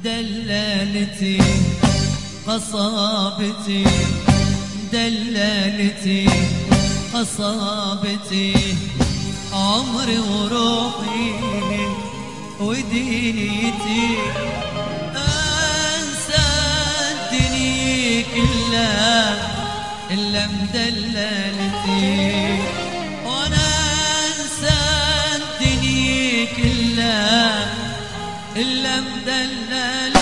دلالتي قصابتي دلالتي قصابتي عمري وروحي ودينيتي انسى الدنيا كلها الا مدلالتي وانا انسى الدنيا كلها الا مدلالتي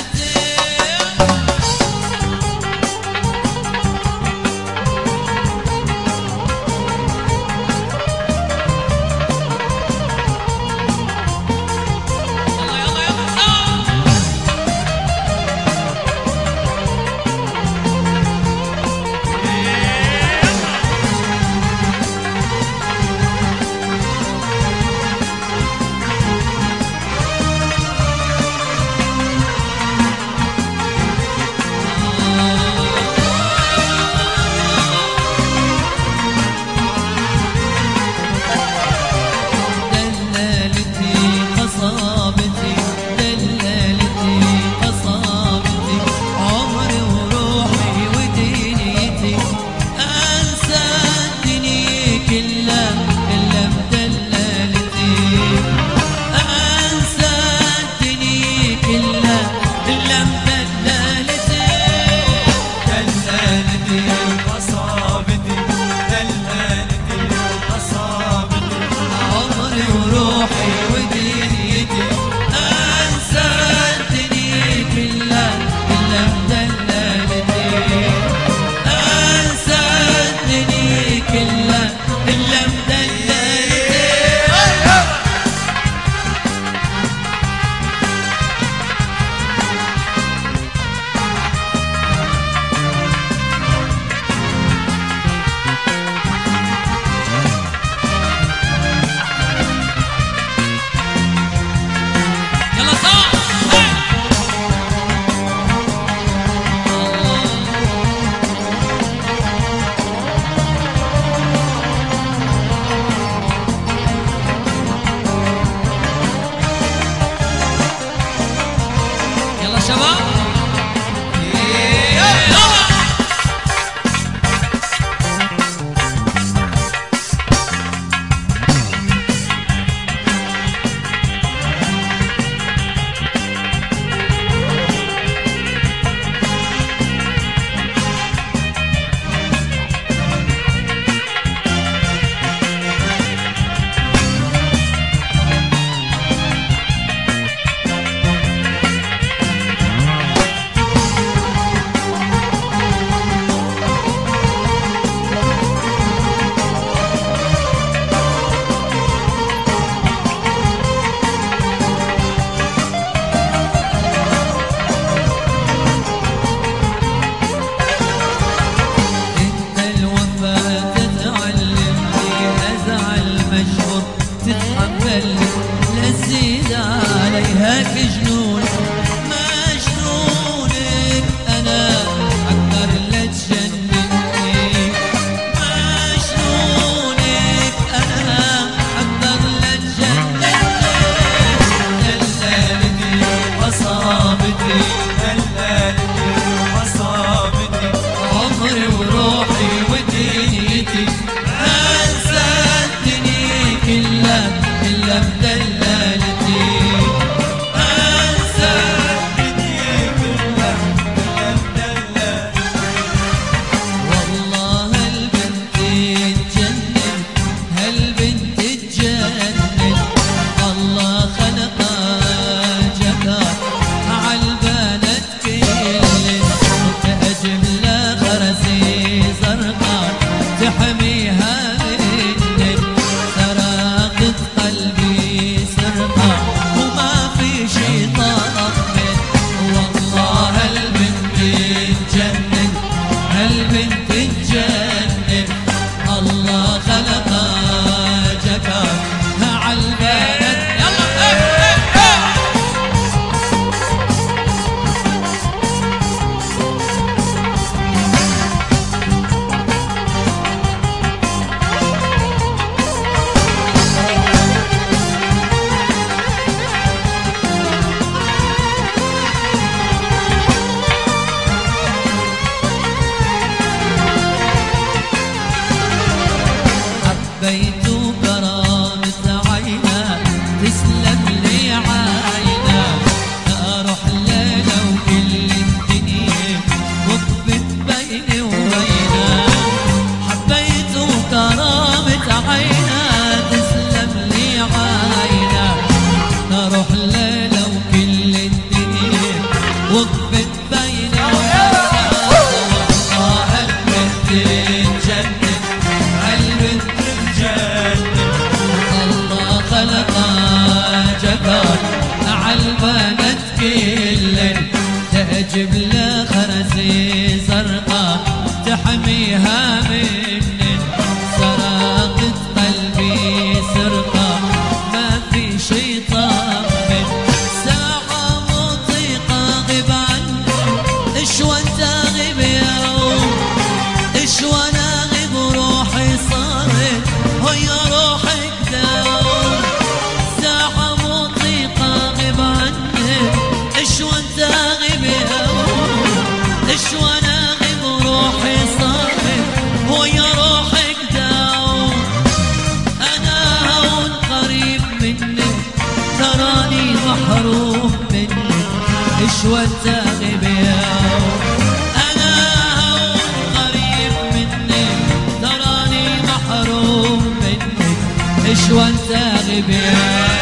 حبيت كرامة عينا تسلم لي عينا اروح ليلة وكل الدنيا وقفت بيني وبينها حبيت كرامة عينا تسلم لي عينا اروح ليلة وكل الدنيا وقفت بيني وبينها والله البنت تجنن عالبنت تجنن الله خلقها جبار عالبنات كلن تجيب لها خرزي زرقاء تحميها من سرقت قلبي سرقة ما في شي طمن ساعة مطيقة غيب عني شوان تغيب يوم شوان اغيب روحي صارت هي روحك دوم ساعة مطيقة غيب عني شوان تغيب يوم شوان اغيب روحي صارت هي روحك دوم انا هون قريب منك تراني محروم منك شوان تغيب يوم انا هون قريب منك تراني محروم منك شوان تغيب يوم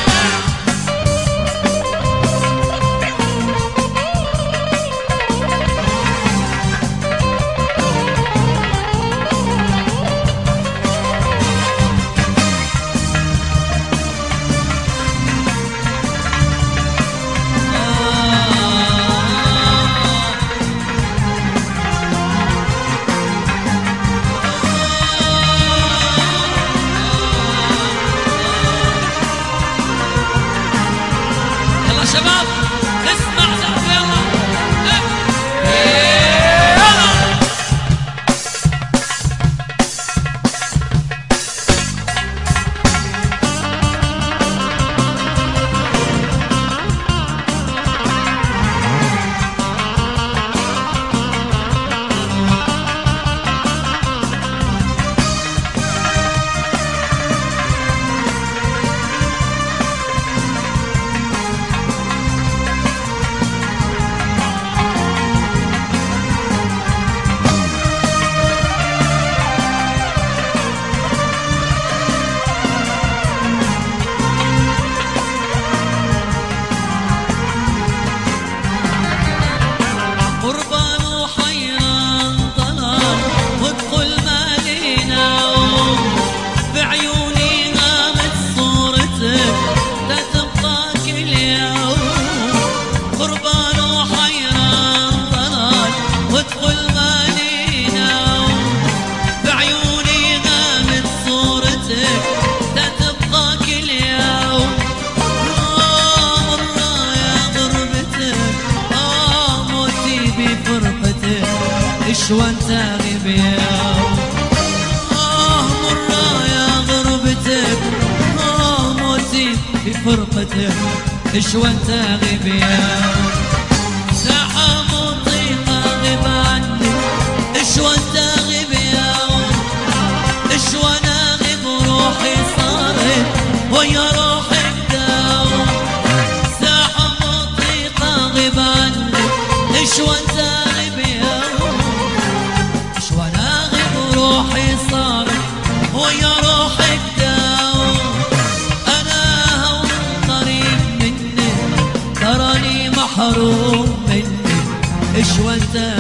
شباب اسمع زعف يلا قربان وحيران ضلال وادخل مالينا بعيوني غابت صورتك تتبقى كل يوم قربان وحيران ضلال وادخل مالينا بعيوني غابت صورتك تتبقى كل يوم مرة يا غربتك بفرقتك شوان تغيب يوم مرة يا غربتك موتي بفرقتك شوان تغيب يوم ساعة مطيقة غيب عني شوان تغيب يوم شوان اغيب روحي صارت ويا روحك دوم ساعة مطيقة غيب عني شوان تغيب يوم شوان اغيب روحي صارت ويا روحك دوم انا هون قريب منك تراني محروم منك شوان تغيب